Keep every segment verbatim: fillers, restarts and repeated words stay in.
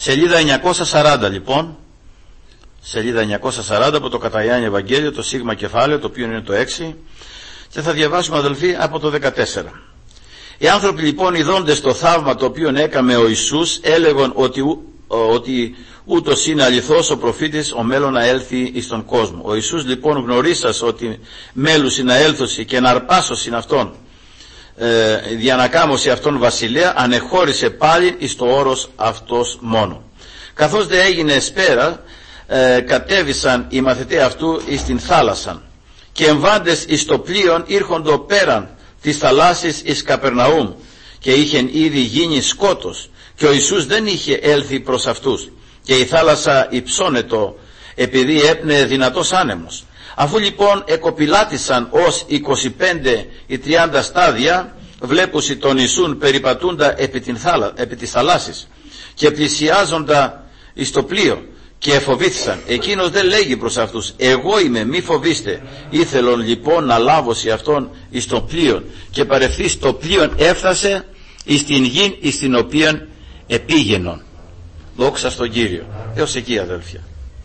Σελίδα εννιακόσια σαράντα λοιπόν, σελίδα εννιακόσια σαράντα από το κατά Ιωάννη Ευαγγέλιο, το σίγμα κεφάλαιο, το οποίο είναι το έξι, και θα διαβάσουμε, αδελφοί, από το δεκατέσσερα. Οι άνθρωποι λοιπόν, ειδώντες το θαύμα το οποίο έκαμε ο Ιησούς, έλεγαν ότι, ότι ούτως είναι αληθώς ο προφήτης ο μέλλον να έλθει εις τον κόσμο. Ο Ιησούς λοιπόν, γνωρίσας ότι μέλους να έλθωση και να αρπάσωσιν αυτόν, ε, διανακάμωση αυτόν βασιλεία, ανεχώρησε πάλι εις το όρος αυτός μόνο. Καθώς δε έγινε σπέρα, ε, κατέβησαν οι μαθητές αυτού εις την θάλασσαν, και εμβάντες εις το πλοίον ήρχοντο πέραν της θαλάσσης εις Καπερναούμ, και είχεν ήδη γίνει σκότος, και ο Ιησούς δεν είχε έλθει προς αυτούς, και η θάλασσα υψώνετο επειδή έπνεε δυνατός άνεμος. Αφού λοιπόν εκοπηλάτησαν ως είκοσι πέντε ή τριάντα στάδια, βλέπουσι τον Ιησούν περιπατούντα επί, την θάλα, επί της θαλάσσης, και πλησιάζοντα εις το πλοίο, και εφοβήθησαν. Εκείνος δεν λέγει προς αυτούς, εγώ είμαι, μη φοβήστε. Ήθελον λοιπόν να λάβωση αυτόν εις το πλοίο, και παρευθύς το πλοίο έφτασε εις την γη εις την οποία επήγαινον. Δόξα στον Κύριο. Έως εκεί, αδελφιά.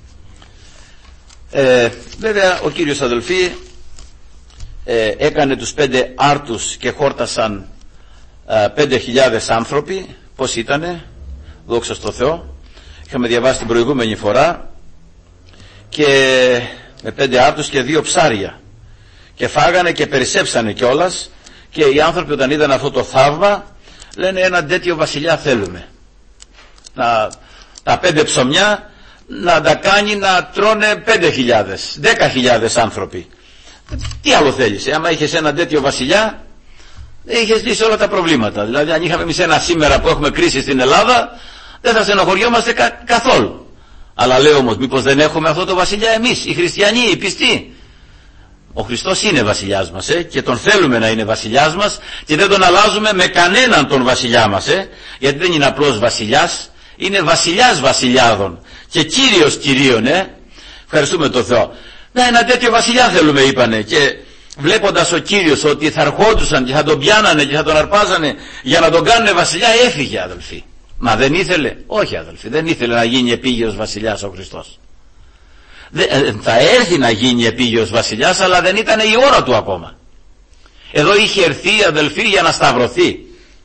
Ε, βέβαια ο Κύριος, αδελφοί, ε, έκανε τους πέντε άρτους και χόρτασαν ε, πέντε χιλιάδες άνθρωποι. Πώς ήτανε? Δόξα στο Θεό. Είχαμε διαβάσει την προηγούμενη φορά, και με πέντε άρτους και δύο ψάρια, και φάγανε και περισσέψανε κιόλας, και οι άνθρωποι όταν είδαν αυτό το θαύμα λένε, ένα τέτοιο βασιλιά θέλουμε, να, τα πέντε ψωμιά να τα κάνει να τρώνε πέντε χιλιάδες, δέκα χιλιάδες άνθρωποι. Τι άλλο θέλεις? Άμα είχες ένα τέτοιο βασιλιά, είχες λύσει όλα τα προβλήματα. Δηλαδή αν είχαμε εμείς ένα σήμερα που έχουμε κρίση στην Ελλάδα, δεν θα στενοχωριόμαστε κα, καθόλου. Αλλά λέω όμως, μήπως δεν έχουμε αυτό το βασιλιά εμείς, οι χριστιανοί, οι πιστοί? Ο Χριστός είναι βασιλιάς μας, ε, και τον θέλουμε να είναι βασιλιάς μας, και δεν τον αλλάζουμε με κανέναν τον βασιλιά μας, ε, γιατί δεν είναι απλώς βασιλιάς, είναι βασιλιάς βασιλιάδων και κύριος κυρίων, ε. Ευχαριστούμε τον Θεό. Να, ένα τέτοιο βασιλιά θέλουμε, είπανε, και βλέποντας ο Κύριος ότι θα ερχόντουσαν και θα τον πιάνανε και θα τον αρπάζανε για να τον κάνουν βασιλιά, έφυγε, αδελφοί. Μα δεν ήθελε? Όχι, αδελφοί, δεν ήθελε να γίνει επίγειος βασιλιάς ο Χριστός. Δεν, θα έρθει να γίνει επίγειος βασιλιάς, αλλά δεν ήταν η ώρα του ακόμα. Εδώ είχε έρθει, αδελφοί, για να σταυρωθεί.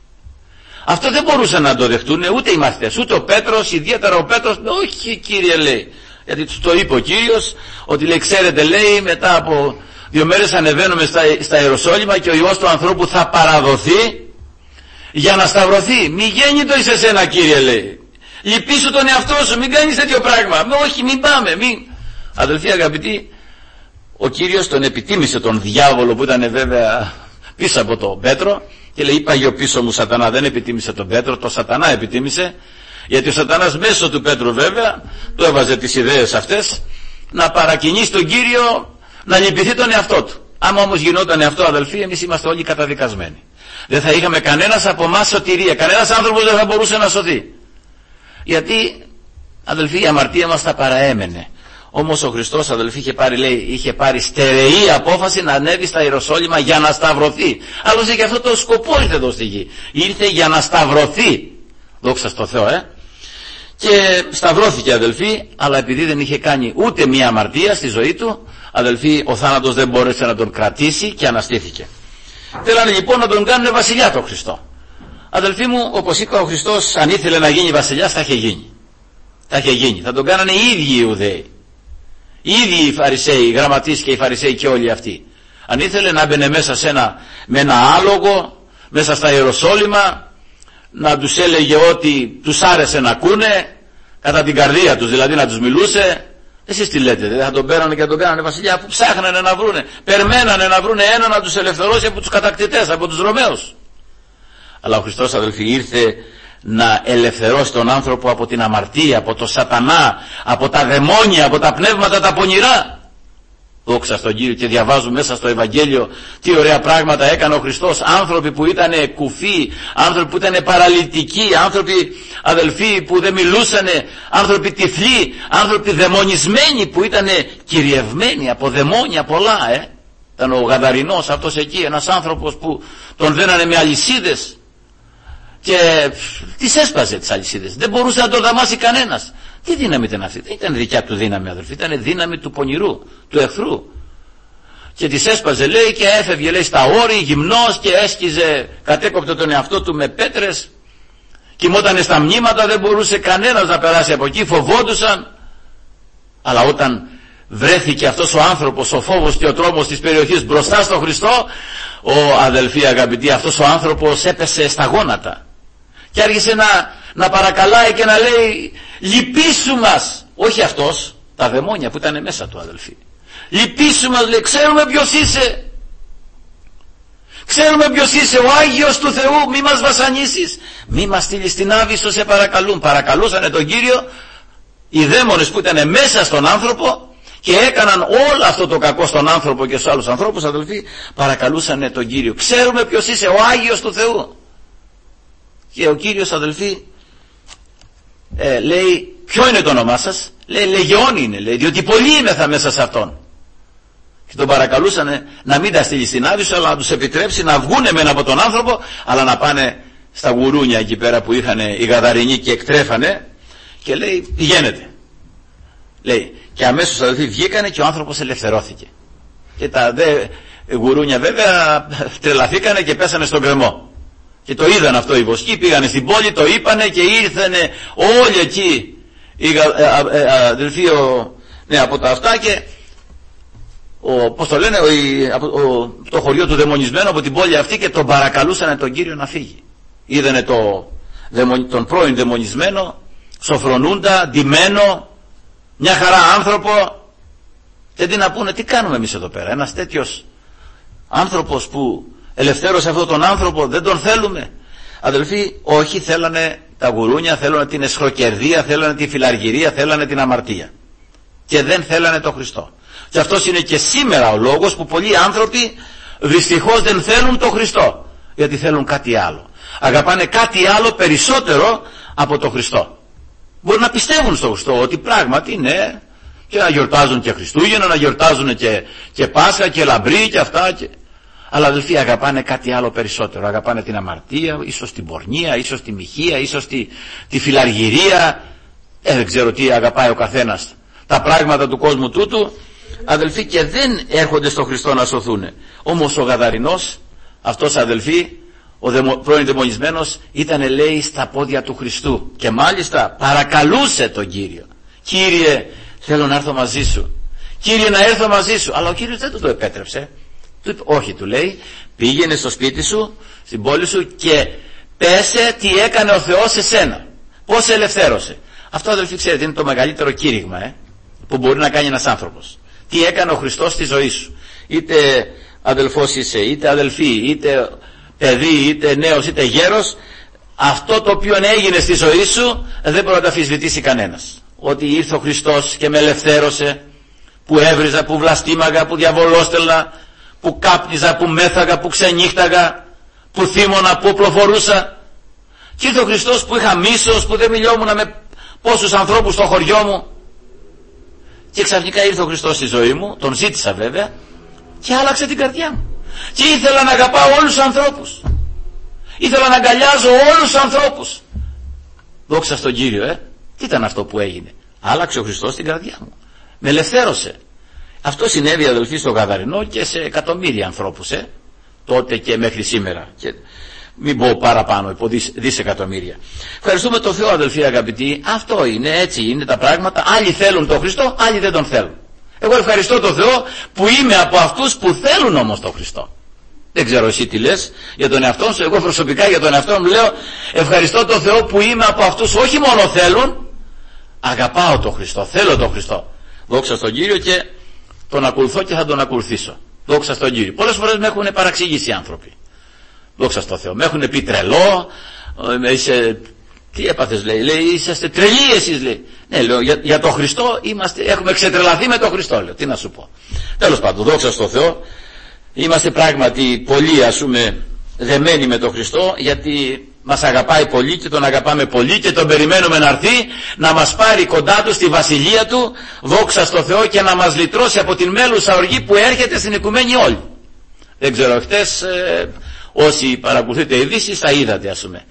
Αυτό δεν μπορούσαν να το δεχτούν ούτε οι μαθητές, ούτε ο Πέτρος, ιδιαίτερα ο Πέτρος. Όχι, Κύριε, λέει, γιατί του το είπε ο Κύριος, ότι λέει, ξέρετε, λέει, μετά από δύο μέρες ανεβαίνουμε στα, στα Ιεροσόλυμα και ο Υιός του ανθρώπου θα παραδοθεί για να σταυρωθεί. Μη γέννητο εις εσένα, Κύριε, λέει. Λυπήσου τον εαυτό σου, μην κάνεις τέτοιο πράγμα. Όχι, μην πάμε, μην. Αδελφοί αγαπητοί, ο Κύριος τον επιτίμησε τον διάβολο που ήταν βέβαια πίσω από τον Πέτρο, και λέει, είπα γιο πίσω μου Σατανά. Δεν επιτίμησε τον Πέτρο, το Σατανά επιτίμησε, γιατί ο Σατανάς μέσω του Πέτρου βέβαια του έβαζε τις ιδέες αυτές να παρακινήσει τον Κύριο να λυπηθεί τον εαυτό του. Άμα όμως γινόταν αυτό, αδελφοί, εμείς είμαστε όλοι καταδικασμένοι. Δεν θα είχαμε κανένας από εμάς σωτηρία, κανένας άνθρωπος δεν θα μπορούσε να σωθεί, γιατί, αδελφοί, η αμαρτία μας θα παραέμενε. Όμως ο Χριστός, αδελφοί, είχε πάρει, λέει, είχε πάρει στερεή απόφαση να ανέβει στα Ιεροσόλυμα για να σταυρωθεί. Άλλωστε και αυτό το σκοπό ήρθε εδώ στη γη. Ήρθε για να σταυρωθεί. Δόξα στο Θεό, ε. Και σταυρώθηκε, αδελφοί, αλλά επειδή δεν είχε κάνει ούτε μία αμαρτία στη ζωή του, αδελφοί, ο θάνατος δεν μπόρεσε να τον κρατήσει και αναστήθηκε. Θέλανε λοιπόν να τον κάνουν βασιλιά τον Χριστό. Αδελφοί μου, όπως είπα, ο Χριστός αν ήθελε να γίνει βασιλιάς θα είχε γίνει. Θα είχε γίνει. Θα τον κάνανε οι ίδιοι οι Ιουδαίοι. Οι ίδιοι οι Φαρισαίοι, οι γραμματείς και οι Φαρισαίοι και όλοι αυτοί. Αν ήθελε να μπαινε μέσα σε ένα, με ένα άλογο, μέσα στα Ιεροσόλυμα, να τους έλεγε ότι τους άρεσε να ακούνε, κατά την καρδία τους, δηλαδή να τους μιλούσε. Εσείς τι λέτε, δεν θα τον πέρανε και θα τον κάνανε βασιλιά, που ψάχνανε να βρούνε, περμένανε να βρούνε ένα να τους ελευθερώσει από τους κατακτητές, από τους Ρωμαίους. Αλλά ο Χριστός, αδελφοί, ήρθε να ελευθερώσει τον άνθρωπο από την αμαρτία, από το Σατανά, από τα δαιμόνια, από τα πνεύματα τα πονηρά. Δόξα στον Κύριο. Και διαβάζουμε μέσα στο Ευαγγέλιο τι ωραία πράγματα έκανε ο Χριστός. Άνθρωποι που ήταν κουφοί, άνθρωποι που ήταν παραλυτικοί, άνθρωποι, αδελφοί, που δεν μιλούσανε, άνθρωποι τυφλοί, άνθρωποι δαιμονισμένοι που ήταν κυριευμένοι από δαιμόνια πολλά, ε. Ήταν ο Γαδαρινός αυτός εκεί, ένας άνθρωπος που τον δένανε με αλυσίδες και τις έσπαζε τις αλυσίδες. Δεν μπορούσε να το δαμάσει κανένας. Τι δύναμη ήταν αυτή? Δεν ήταν δικιά του δύναμη, αδελφοί, ήταν δύναμη του πονηρού, του εχθρού. Και τις έσπαζε, λέει, και έφευγε, λέει, στα όρη γυμνός και έσκιζε, κατέκοπτε τον εαυτό του με πέτρες, κοιμότανε στα μνήματα, δεν μπορούσε κανένας να περάσει από εκεί, φοβόντουσαν. Αλλά όταν βρέθηκε αυτός ο άνθρωπος, ο φόβος και ο τρόμος της περιοχής μπροστά στον Χριστό, ο αδελφοί αγαπητοί, αυτός ο άνθρωπος έπεσε στα γόνατα και άρχισε να, να παρακαλάει και να λέει, λυπήσου μας. Όχι αυτός, τα δαιμόνια που ήταν μέσα του, αδελφοί. Λυπήσου μας, λέει, ξέρουμε ποιος είσαι, ξέρουμε ποιος είσαι, ο Άγιος του Θεού, μη μας βασανίσεις, μη μας στείλεις στην Άβυσσο, σε παρακαλούν. Παρακαλούσανε τον Κύριο οι δαίμονες που ήταν μέσα στον άνθρωπο και έκαναν όλο αυτό το κακό στον άνθρωπο και στους άλλους ανθρώπους, αδελφοί, παρακαλούσανε τον Κύριο. Ξέρουμε ποιος είσαι, ο Άγιος του Θεού. Και ο Κύριος, αδελφοί, ε, λέει, ποιο είναι το όνομά σας? Λέει, Λεγεών είναι, λέει, διότι πολλοί είμεθα μέσα σε αυτόν. Και τον παρακαλούσανε να μην τα στείλει στην Άβυσσο, αλλά να τους επιτρέψει να βγούνε μεν από τον άνθρωπο, αλλά να πάνε στα γουρούνια εκεί πέρα που είχαν οι Γαδαρινοί και εκτρέφανε. Και λέει, πηγαίνετε. Λέει, και αμέσως, αδελφοί, βγήκανε και ο άνθρωπος ελευθερώθηκε. Και τα δε γουρούνια βέβαια τρελαθήκανε και πέσανε στον κρεμό. Και το είδαν αυτό οι βοσκοί, πήγανε στην πόλη, το είπανε και ήρθανε όλοι εκεί οι αδελφοί, ναι, από τα αυτά, και ο, πώς το λένε, ο, ο, το χωριό του δαιμονισμένου από την πόλη αυτή, και τον παρακαλούσανε τον Κύριο να φύγει. Είδανε το, τον πρώην δαιμονισμένο, σοφρονούντα, ντυμένο, μια χαρά άνθρωπο, και τι να πούνε, τι κάνουμε εμείς εδώ πέρα? Ένας τέτοιος άνθρωπος που ελευθέρωσε αυτόν τον άνθρωπο, δεν τον θέλουμε? Αδελφοί, όχι, θέλανε τα γουρούνια, θέλανε την εσχροκερδία, θέλανε τη φιλαργυρία, θέλανε την αμαρτία, και δεν θέλανε τον Χριστό. Και αυτός είναι και σήμερα ο λόγος που πολλοί άνθρωποι δυστυχώς δεν θέλουν τον Χριστό, γιατί θέλουν κάτι άλλο, αγαπάνε κάτι άλλο περισσότερο από τον Χριστό. Μπορεί να πιστεύουν στον Χριστό ότι πράγματι είναι, και να γιορτάζουν και Χριστούγεννα, να γιορτάζουν και, και Πάσχα και Λαμπρή και αυτά, και... αλλά αδελφοί, αγαπάνε κάτι άλλο περισσότερο. Αγαπάνε την αμαρτία, ίσως την πορνεία, ίσως τη μοιχεία, ίσως τη, τη φιλαργυρία, ε, δεν ξέρω τι αγαπάει ο καθένας, τα πράγματα του κόσμου τούτου, αδελφοί, και δεν έρχονται στον Χριστό να σωθούν. Όμως ο Γαδαρινός, αυτός, αδελφοί, ο δαιμο, πρώην δαιμονισμένος, ήταν, λέει, στα πόδια του Χριστού και μάλιστα παρακαλούσε τον Κύριο. Κύριε, θέλω να έρθω μαζί σου, Κύριε, να έρθω μαζί σου. Αλλά ο Κύριος δεν του το επέτρεψε. Του είπε, όχι, του λέει, πήγαινε στο σπίτι σου, στην πόλη σου, και πέσε τι έκανε ο Θεός σε σένα, πώς σε ελευθέρωσε. Αυτό, αδελφοί, ξέρετε, είναι το μεγαλύτερο κήρυγμα ε, που μπορεί να κάνει ένας άνθρωπος. Τι έκανε ο Χριστός στη ζωή σου. Είτε αδελφός είσαι, είτε αδελφή, είτε παιδί, είτε νέος, είτε γέρος, αυτό το οποίο έγινε στη ζωή σου δεν μπορεί να τα αμφισβητήσει κανένας. Ότι ήρθε ο Χριστός και με ελευθέρωσε, που έβριζα, που βλαστήμαγα, που διαβολόστελνα, που κάπνιζα, που μέθαγα, που ξενύχταγα, που θύμωνα, που οπλοφορούσα, και ήρθε ο Χριστός που είχα μίσος, που δεν μιλιόμουν με πόσους ανθρώπους στο χωριό μου, και ξαφνικά ήρθε ο Χριστός στη ζωή μου, τον ζήτησα βέβαια, και άλλαξε την καρδιά μου, και ήθελα να αγαπάω όλους τους ανθρώπους, ήθελα να αγκαλιάζω όλους τους ανθρώπους. Δόξα στον Κύριο, ε τι ήταν αυτό που έγινε? Άλλαξε ο Χριστός την καρδιά μου, με ελευθέρωσε. Αυτό συνέβη, αδελφοί, στο Γαδαρινό και σε εκατομμύρια ανθρώπους ε, τότε και μέχρι σήμερα, και μην πω παραπάνω, υπό δισ, δισεκατομμύρια. Ευχαριστούμε τον Θεό, αδελφοί αγαπητοί. Αυτό είναι, έτσι είναι τα πράγματα. Άλλοι θέλουν τον Χριστό, άλλοι δεν τον θέλουν. Εγώ ευχαριστώ τον Θεό που είμαι από αυτούς που θέλουν όμως τον Χριστό. Δεν ξέρω εσύ τι λες για τον εαυτό σου. Εγώ προσωπικά για τον εαυτό μου λέω, ευχαριστώ τον Θεό που είμαι από αυτούς, όχι μόνο θέλουν, αγαπάω τον Χριστό, θέλω τον Χριστό. Δόξα στον Κύριο, και τον ακολουθώ και θα τον ακολουθήσω. Δόξα στον Κύριο. Πολλές φορές με έχουν παραξηγήσει οι άνθρωποι. Δόξα στον Θεό. Με έχουν πει τρελό, είσαι, τι έπαθες, λέει, λέει, είσαστε τρελοί εσείς, λέει. Ναι, λέω, για, για τον Χριστό είμαστε, έχουμε ξετρελαθεί με τον Χριστό, λέω, τι να σου πω. Τέλος πάντων, δόξα στον Θεό, είμαστε πράγματι πολύ, ας πούμε, δεμένοι με τον Χριστό, γιατί μας αγαπάει πολύ και τον αγαπάμε πολύ και τον περιμένουμε να έρθει να μας πάρει κοντά του στη βασιλεία του, δόξα στο Θεό, και να μας λυτρώσει από την μέλουσα οργή που έρχεται στην οικουμένη όλη. Δεν ξέρω, χτες ε, όσοι παρακολουθείτε ειδήσεις τα είδατε, ας πούμε.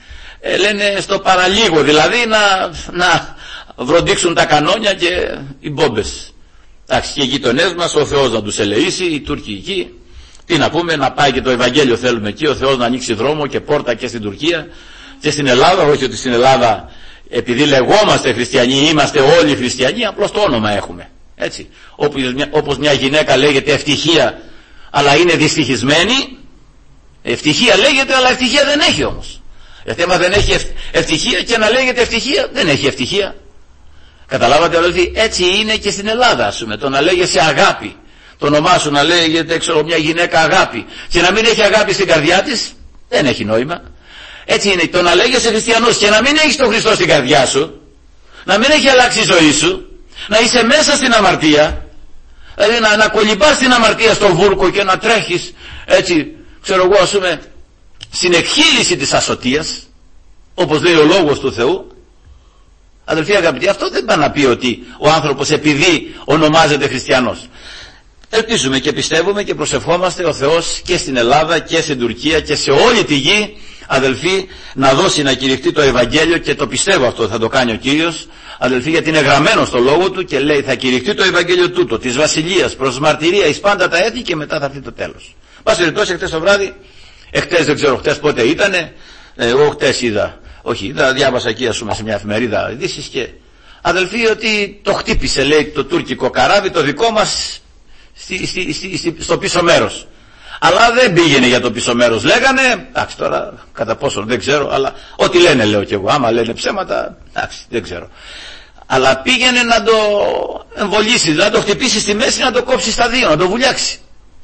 ε, λένε στο παραλίγο, δηλαδή να, να βροντίξουν τα κανόνια και οι μπόμπες. Εντάξει, και οι γειτονές μας, ο Θεός να τους ελεήσει, οι Τούρκοι εκεί, τι να πούμε, να πάει και το Ευαγγέλιο θέλουμε εκεί, ο Θεός να ανοίξει δρόμο και πόρτα και στην Τουρκία και στην Ελλάδα. Όχι ότι στην Ελλάδα, επειδή λεγόμαστε χριστιανοί, είμαστε όλοι χριστιανοί, απλώς το όνομα έχουμε. Έτσι. Όπως μια, όπως μια γυναίκα λέγεται ευτυχία, αλλά είναι δυστυχισμένη. Ευτυχία λέγεται, αλλά ευτυχία δεν έχει όμως. Γιατί άμα δεν έχει ευτυχία και να λέγεται ευτυχία, δεν έχει ευτυχία. Καταλάβατε αδελφοί, έτσι είναι και στην Ελλάδα, ας πούμε. Το να λέγεσαι αγάπη, το όνομά σου να λέγεται, ξέρω, μια γυναίκα αγάπη, και να μην έχει αγάπη στην καρδιά της, δεν έχει νόημα. Έτσι είναι, το να λέγεσαι χριστιανός και να μην έχεις τον Χριστό στην καρδιά σου, να μην έχει αλλάξει η ζωή σου, να είσαι μέσα στην αμαρτία, δηλαδή να, να κολυμπάς στην αμαρτία στο βούρκο και να τρέχεις έτσι, ξέρω εγώ, ας πούμε, στην εκχύληση της ασωτείας, όπως λέει ο λόγος του Θεού. Αδελφοί αγαπητοί, αυτό δεν πάει να πει ότι ο άνθρωπος επειδή ονομάζεται χριστιανός. Ελπίζουμε και πιστεύουμε και προσευχόμαστε ο Θεός και στην Ελλάδα και στην Τουρκία και σε όλη τη γη, αδελφοί, να δώσει να κηρυχτεί το Ευαγγέλιο, και το πιστεύω αυτό θα το κάνει ο Κύριος, αδελφοί, γιατί είναι γραμμένο στο λόγο του και λέει θα κηρυχτεί το Ευαγγέλιο τούτο της Βασιλείας προς μαρτυρία εις πάντα τα έθνη και μετά θα έρθει το τέλος. Πας περιπτώσει, εχθές το βράδυ, εχθές δεν ξέρω χθες πότε ήτανε, εγώ χθες είδα, όχι, είδα, διάβασα εκεί ας πούμε σε μια εφημερίδα ειδήσεις, και αδελφοί ότι το χτύπησε, λέει, το τουρκικό καράβι το δικό μας στη, στη, στη, στη, στο πίσω μέρος. Αλλά δεν πήγαινε για το πίσω μέρος, λέγανε, εντάξει τώρα κατά πόσο δεν ξέρω, αλλά ό,τι λένε λέω κι εγώ, άμα λένε ψέματα, εντάξει δεν ξέρω. Αλλά πήγαινε να το εμβολήσει, να το χτυπήσει στη μέση, να το κόψει στα δύο, να το βουλιάξει.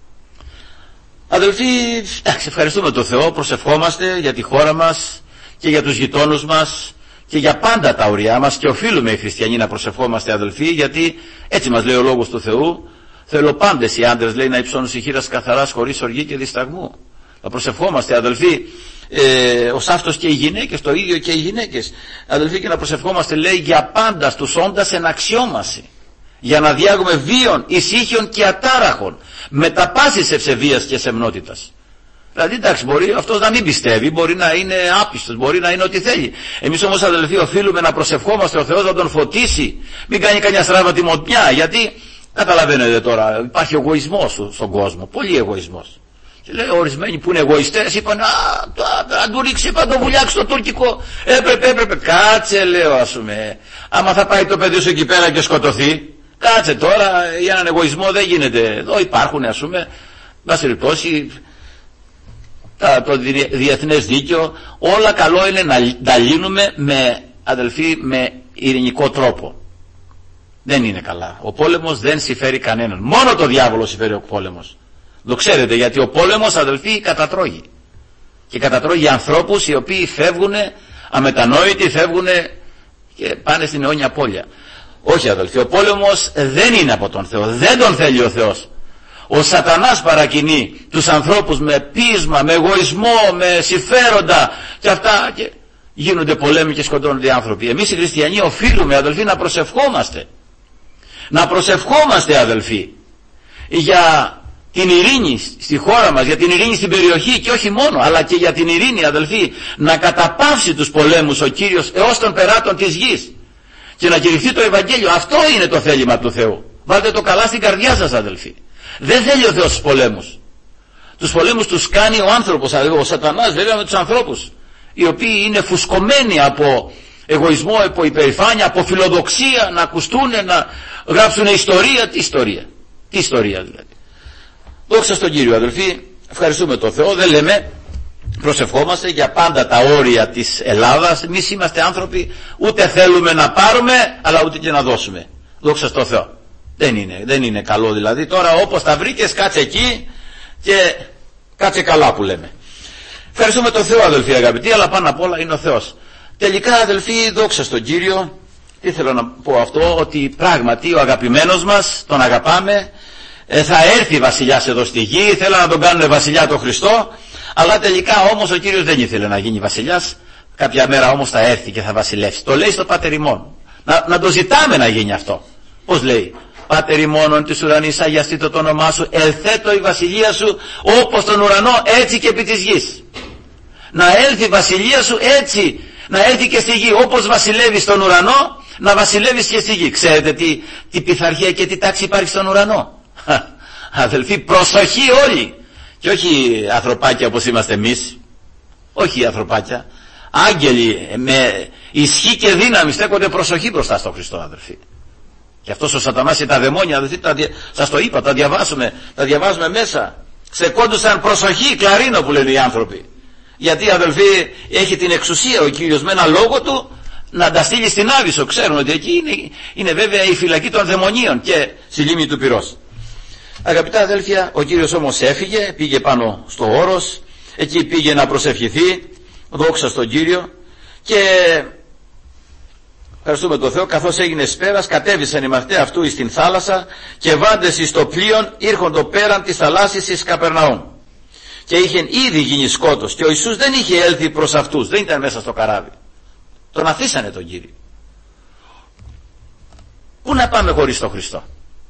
Αδελφοί, εντάξει, ευχαριστούμε τον Θεό, προσευχόμαστε για τη χώρα μας και για τους γειτόνους μας και για πάντα τα ωριά μας, και οφείλουμε οι χριστιανοί να προσευχόμαστε, αδελφοί, γιατί έτσι μας λέει ο λόγος του Θεού. Θέλω πάντες οι άντρες, λέει, να υψώνουν χείρας καθαράς, χωρίς οργή και δισταγμού. Να προσευχόμαστε, αδελφοί, ε, ως αυτός και οι γυναίκες, το ίδιο και οι γυναίκες, αδελφοί, και να προσευχόμαστε, λέει, για πάντα στους όντας εν αξιόμαση, για να διάγουμε βίων, ησύχιων και ατάραχων, με τα πάσης ευσεβίας και σεμνότητας. Δηλαδή, εντάξει, μπορεί αυτός να μην πιστεύει, μπορεί να είναι άπιστος, μπορεί να είναι ό,τι θέλει. Εμείς όμως, αδελφοί, οφείλουμε να προσευχόμαστε ο Θεός να τον φωτίσει, μην κάνει κανένα στράβα τιμωτιά, γιατί καταλαβαίνετε τώρα, υπάρχει εγωισμός στον κόσμο, πολύ εγωισμός. Και λέει, ορισμένοι που είναι εγωιστές είπαν, α, αν του ρίξει, είπαν, το βουλιάξει το τουρκικό, έπρεπε, έπρεπε, κάτσε, λέω, ας πούμε, άμα θα πάει το παιδί σου εκεί πέρα και σκοτωθεί, κάτσε τώρα, για έναν εγωισμό δεν γίνεται. Εδώ υπάρχουν, ας πούμε, βάση περιπτώσει, το διεθνές δίκαιο, όλα καλό είναι να τα λύνουμε με, αδελφοί, με ειρηνικό τρόπο. Δεν είναι καλά. Ο πόλεμος δεν συμφέρει κανέναν. Μόνο το διάβολο συμφέρει ο πόλεμος. Το ξέρετε, γιατί ο πόλεμος, αδελφοί, κατατρώγει. Και κατατρώγει ανθρώπους οι οποίοι φεύγουν αμετανόητοι, φεύγουν και πάνε στην αιώνια απώλεια. Όχι, αδελφοί, ο πόλεμος δεν είναι από τον Θεό. Δεν τον θέλει ο Θεός. Ο σατανάς παρακινεί τους ανθρώπους με πείσμα, με εγωισμό, με συμφέροντα και αυτά, και γίνονται πολέμοι και σκοτώνονται οι άνθρωποι. Εμείς οι χριστιανοί οφείλουμε, αδελφοί, να προσευχόμαστε. Να προσευχόμαστε, αδελφοί, για την ειρήνη στη χώρα μας, για την ειρήνη στην περιοχή, και όχι μόνο, αλλά και για την ειρήνη, αδελφοί, να καταπαύσει τους πολέμους ο Κύριος έως των περάτων της γης και να κηρυχθεί το Ευαγγέλιο. Αυτό είναι το θέλημα του Θεού. Βάλτε το καλά στην καρδιά σας, αδελφοί. Δεν θέλει ο Θεός τους πολέμους. Τους πολέμους τους κάνει ο άνθρωπος, ο σατανάς βέβαια, με τους ανθρώπους, οι οποίοι είναι φουσκωμένοι από εγωισμό, από υπερηφάνεια, από φιλοδοξία, να ακουστούν, να γράψουν ιστορία. Τι ιστορία, τι ιστορία δηλαδή. Δόξα στον Κύριο, αδελφοί, ευχαριστούμε τον Θεό. Δεν λέμε, προσευχόμαστε για πάντα τα όρια της Ελλάδας. Εμείς είμαστε άνθρωποι, ούτε θέλουμε να πάρουμε, αλλά ούτε και να δώσουμε. Δόξα στον Θεό. Δεν είναι, δεν είναι καλό δηλαδή. Τώρα όπως τα βρήκες, κάτσε εκεί και κάτσε καλά, που λέμε. Ευχαριστούμε τον Θεό, αδελφοί αγαπητοί, αλλά πάνω απ' όλα είναι ο Θεός. Τελικά, αδελφοί, δόξα στον Κύριο, τι θέλω να πω αυτό, ότι πράγματι ο αγαπημένος μας, τον αγαπάμε, ε, θα έρθει βασιλιάς εδώ στη γη, θέλουν να τον κάνουν βασιλιά τον Χριστό, αλλά τελικά όμως ο Κύριος δεν ήθελε να γίνει βασιλιάς, κάποια μέρα όμως θα έρθει και θα βασιλεύσει. Το λέει στο Πάτερ ημών. Να, να το ζητάμε να γίνει αυτό. Πώς λέει? Πάτερ ημών της ουρανής, αγιαστήτω το όνομά σου, ελθέτω η βασιλεία σου όπως τον ουρανό, έτσι και επί της γης. Να έλθει η βασιλεία σου έτσι, να έρθει και στη γη. Όπως βασιλεύει στον ουρανό, να βασιλεύεις και στη γη. Ξέρετε τι, τι πειθαρχία και τι τάξη υπάρχει στον ουρανό? Αδελφοί, προσοχή όλοι. Και όχι ανθρωπάκια όπως είμαστε εμείς. Όχι ανθρωπάκια. Άγγελοι με ισχύ και δύναμη στέκονται προσοχή μπροστά στον Χριστό, αδελφοί. Και αυτός ο σατανάς και τα δαιμόνια, αδελφοί, τα, σας το είπα, τα διαβάσουμε, τα διαβάζουμε μέσα. Στεκόντουσαν προσοχή, κλαρίνο που λένε οι άνθρωποι. Γιατί, αδελφοί, έχει την εξουσία ο Κύριος με ένα λόγο του να τα στείλει στην Άβυσσο. Ξέρουν ότι εκεί είναι, είναι βέβαια η φυλακή των δαιμονίων και στη λίμνη του πυρός. Αγαπητά αδέλφια, ο Κύριος όμως έφυγε, πήγε πάνω στο όρος, εκεί πήγε να προσευχηθεί, δόξα στον Κύριο, και ευχαριστούμε τον Θεό, καθώς έγινε σπέρας, κατέβησαν οι μαθητές αυτού εις την θάλασσα και βάντες εις το πλοίον ήρχοντο πέραν της θαλάσσης εις Καπερναούμ. Και είχεν ήδη γίνει σκότος και ο Ιησούς δεν είχε έλθει προς αυτούς, δεν ήταν μέσα στο καράβι. Τον αφήσανε τον Κύριο. Πού να πάμε χωρίς τον Χριστό?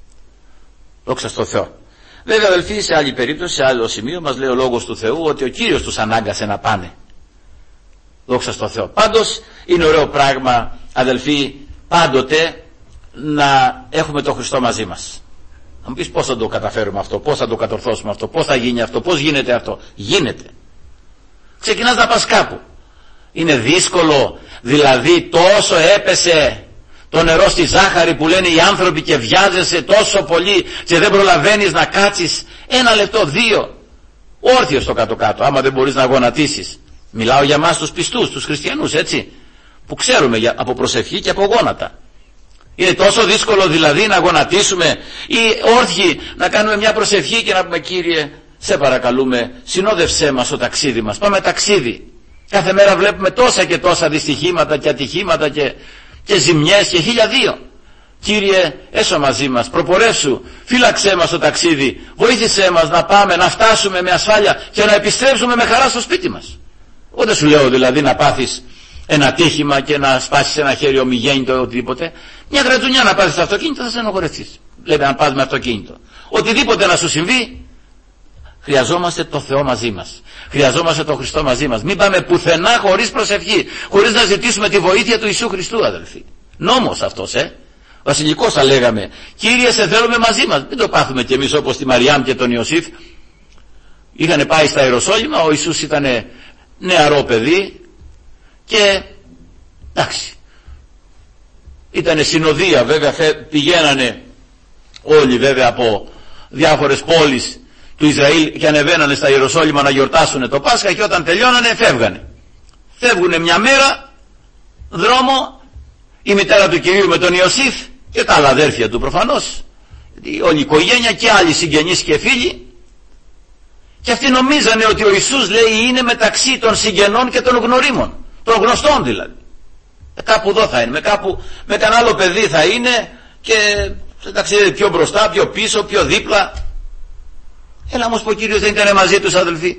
Δόξα στον Θεό. Βέβαια αδελφοί, σε άλλη περίπτωση, σε άλλο σημείο μας λέει ο λόγος του Θεού ότι ο Κύριος τους ανάγκασε να πάνε. Δόξα στον Θεό. Πάντως είναι ωραίο πράγμα, αδελφοί, πάντοτε να έχουμε τον Χριστό μαζί μας. Θα μου πεις πώς θα το καταφέρουμε αυτό, πώς θα το κατορθώσουμε αυτό, πώς θα γίνει αυτό, πώς γίνεται αυτό? Γίνεται. Ξεκινάς να πας κάπου. Είναι δύσκολο, δηλαδή τόσο έπεσε το νερό στη ζάχαρη που λένε οι άνθρωποι και βιάζεσαι τόσο πολύ και δεν προλαβαίνεις να κάτσεις ένα λεπτό, δύο, όρθιος στο κάτω-κάτω, άμα δεν μπορείς να γονατίσεις. Μιλάω για μας τους πιστούς, τους χριστιανούς, έτσι, που ξέρουμε για, από προσευχή και από γόνατα. Είναι τόσο δύσκολο δηλαδή να γονατίσουμε ή όρθιοι να κάνουμε μια προσευχή και να πούμε: Κύριε, σε παρακαλούμε, συνόδευσέ μας στο ταξίδι μας, πάμε ταξίδι. Κάθε μέρα βλέπουμε τόσα και τόσα δυστυχήματα και ατυχήματα και, και ζημιές και χίλια δύο. Κύριε, έσω μαζί μας, προπορεύσου, φύλαξέ μας στο ταξίδι, βοήθησέ μας να πάμε, να φτάσουμε με ασφάλεια και να επιστρέψουμε με χαρά στο σπίτι μας. Εγώ δεν σου λέω δηλαδή να πάθεις ένα τύχημα και να σπάσεις ένα χέρι ομιγέννητο ή οτιδήποτε. Μια γρατζουνιά να πάθεις στο αυτοκίνητο θα σε ενοχωρεθείς. Λέμε αν πας με αυτοκίνητο. Οτιδήποτε να σου συμβεί, χρειαζόμαστε το Θεό μαζί μας. Χρειαζόμαστε τον Χριστό μαζί μας. Μην πάμε πουθενά χωρίς προσευχή, χωρίς να ζητήσουμε τη βοήθεια του Ιησού Χριστού, αδελφοί. Νόμος αυτός, ε. Βασιλικός θα λέγαμε. Κύριε, σε θέλουμε μαζί μας. Μην το πάθουμε κι εμείς όπως τη Μαριάμ και τον Ιωσήφ. Είχαν πάει στα Ιεροσόλυμα, ο Ιησούς ήταν νεαρό παιδί και εντάξει. Ήτανε συνοδεία βέβαια, πηγαίνανε όλοι βέβαια από διάφορες πόλεις του Ισραήλ και ανεβαίνανε στα Ιεροσόλυμα να γιορτάσουν το Πάσχα και όταν τελειώνανε φεύγανε. Φεύγουνε μια μέρα δρόμο η μητέρα του Κυρίου με τον Ιωσήφ και τα άλλα αδέρφια του προφανώς, όλη η οικογένεια και άλλοι συγγενείς και φίλοι, και αυτοί νομίζανε ότι ο Ιησούς, λέει, είναι μεταξύ των συγγενών και των γνωρίμων, των γνωστών δηλαδή. Ε, κάπου εδώ θα είναι, με, κάπου, με κανένα άλλο παιδί θα είναι και εντάξει, πιο μπροστά, πιο πίσω, πιο δίπλα. Έλα όμως που ο Κύριος δεν ήταν μαζί τους, αδελφοί.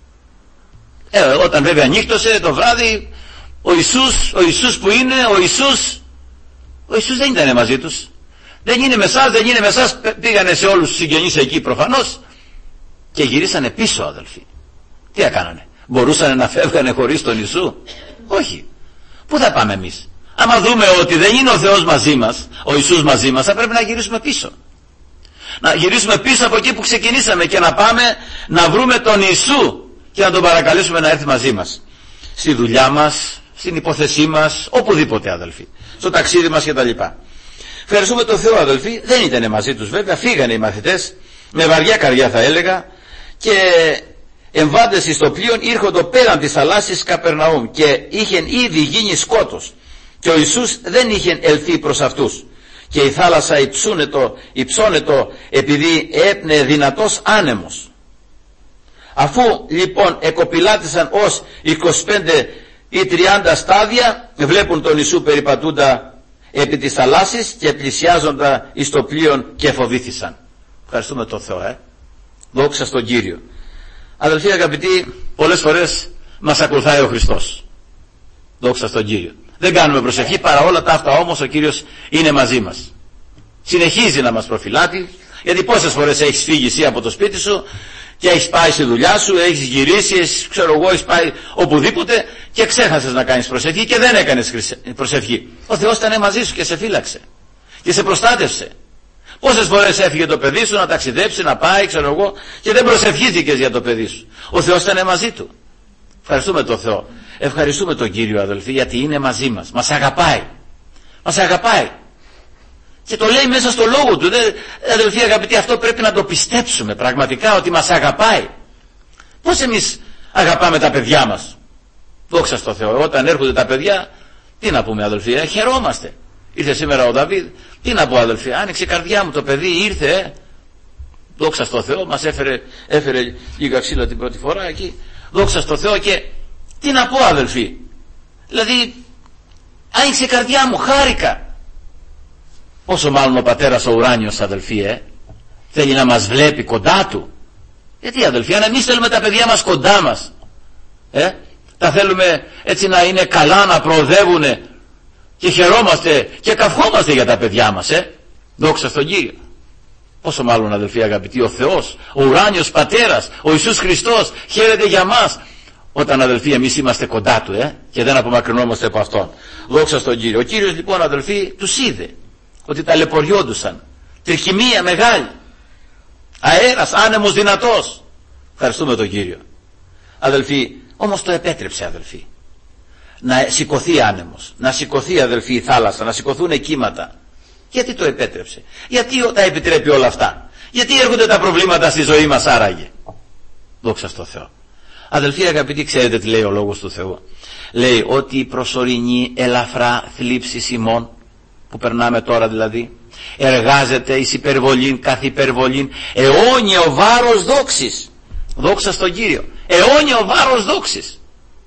Ε, όταν βέβαια νύχτωσε το βράδυ, ο Ιησούς, ο Ιησούς που είναι, ο Ιησούς, ο Ιησούς δεν ήταν μαζί τους. Δεν είναι με εσάς, δεν είναι με εσάς. Πήγανε σε όλους τους συγγενείς εκεί προφανώς και γυρίσανε πίσω, αδελφοί. Τι έκανανε? Μπορούσανε να φεύγανε χωρίς τον Ιησού? Όχι. Πού θα πάμε εμείς? Άμα δούμε ότι δεν είναι ο Θεός μαζί μας, ο Ιησούς μαζί μας, θα πρέπει να γυρίσουμε πίσω. Να γυρίσουμε πίσω από εκεί που ξεκινήσαμε και να πάμε να βρούμε τον Ιησού και να τον παρακαλέσουμε να έρθει μαζί μας. Στη δουλειά μας, στην υπόθεσή μας, οπουδήποτε, αδελφοί. Στο ταξίδι μας κτλ. Ευχαριστούμε τον Θεό, αδελφοί. Δεν ήταν μαζί τους βέβαια, φύγανε οι μαθητές με βαριά καρδιά θα έλεγα και εμβάντες εις το πλοίον ήρχοντο πέραν της θαλάσσης Καπερναούμ και είχεν ήδη γίνει σκότος και ο Ιησούς δεν είχεν ελθεί προς αυτούς και η θάλασσα υψούνετο, υψώνετο επειδή έπνε δυνατός άνεμος. Αφού λοιπόν εκοπηλάτησαν ως είκοσι πέντε ή τριάντα στάδια, βλέπουν τον Ιησού περιπατούντα επί της θαλάσσης και πλησιάζοντα εις το πλοίον και φοβήθησαν. Ευχαριστούμε τον Θεό, ε. Δόξα στον Κύριο. Αδελφοί αγαπητοί, πολλές φορές μας ακολουθάει ο Χριστός. Δόξα στον Κύριο. Δεν κάνουμε προσευχή, παρά όλα τα αυτά όμως ο Κύριος είναι μαζί μας. Συνεχίζει να μας προφυλάτει, γιατί πόσες φορές έχεις φύγει εσύ από το σπίτι σου και έχεις πάει στη δουλειά σου, έχεις γυρίσει, έχεις, ξέρω εγώ, έχεις πάει οπουδήποτε και ξέχασες να κάνεις προσευχή και δεν έκανες προσευχή. Ο Θεός ήταν μαζί σου και σε φύλαξε και σε προστάτευσε. Πόσες φορές έφυγε το παιδί σου να ταξιδέψει, να πάει, ξέρω εγώ, και δεν προσευχήθηκες για το παιδί σου. Ο Θεός ήταν μαζί του. Ευχαριστούμε τον Θεό. Ευχαριστούμε τον Κύριο, αδελφοί, γιατί είναι μαζί μας. Μας αγαπάει. Μας αγαπάει. Και το λέει μέσα στο λόγο του. Δεν, αδελφοί αγαπητοί, αυτό πρέπει να το πιστέψουμε πραγματικά, ότι μας αγαπάει. Πώς εμείς αγαπάμε τα παιδιά μας? Δόξα στο Θεό. Όταν έρχονται τα παιδιά, τι να πούμε, αδελφοί, ε, χαιρόμαστε. Ήρθε σήμερα ο Δαβίδ, τι να πω, αδελφοί, άνοιξε η καρδιά μου, το παιδί ήρθε, ε. Δόξα στο Θεό, μας έφερε, έφερε λίγα ξύλα την πρώτη φορά εκεί. Δόξα στο Θεό, και τι να πω, αδελφοί, δηλαδή άνοιξε η καρδιά μου, χάρηκα. Όσο μάλλον ο πατέρας ο ουράνιος, αδελφοί, ε, θέλει να μας βλέπει κοντά του. Γιατί, αδελφοί, αν εμείς θέλουμε τα παιδιά μας κοντά μας, ε, τα θέλουμε έτσι να είναι καλά, να προοδεύουν, και χαιρόμαστε και καυχόμαστε για τα παιδιά μας, ε. Δόξα στον Κύριο. Πόσο μάλλον, αδελφοί αγαπητοί, ο Θεός, ο ουράνιος πατέρας, ο Ιησούς Χριστός χαίρεται για μας, όταν, αδελφοί, εμείς είμαστε κοντά του, ε, και δεν απομακρυνόμαστε από Αυτόν. Δόξα στον Κύριο. Ο Κύριος, λοιπόν, αδελφοί, τους είδε ότι ταλαιπωριόντουσαν. Τριχημία μεγάλη, αέρας, άνεμος δυνατός. Ευχαριστούμε τον Κύριο. Αδελφοί, όμως το επέτρεψε, αδελφοί, να σηκωθεί άνεμος, να σηκωθεί, αδελφοί, η θάλασσα, να σηκωθούν κύματα. Γιατί το επέτρεψε? Γιατί τα επιτρέπει όλα αυτά? Γιατί έρχονται τα προβλήματα στη ζωή μας άραγε? Δόξα στο Θεό. Αδελφοί αγαπητοί, ξέρετε τι λέει ο Λόγος του Θεού? Λέει ότι η προσωρινή ελαφρά θλίψη ημών, που περνάμε τώρα δηλαδή, εργάζεται εις υπερβολήν καθ' υπερβολήν αιώνιο βάρος δόξης. Δόξα στον Κύριο. Αιώνιο βάρος δόξης.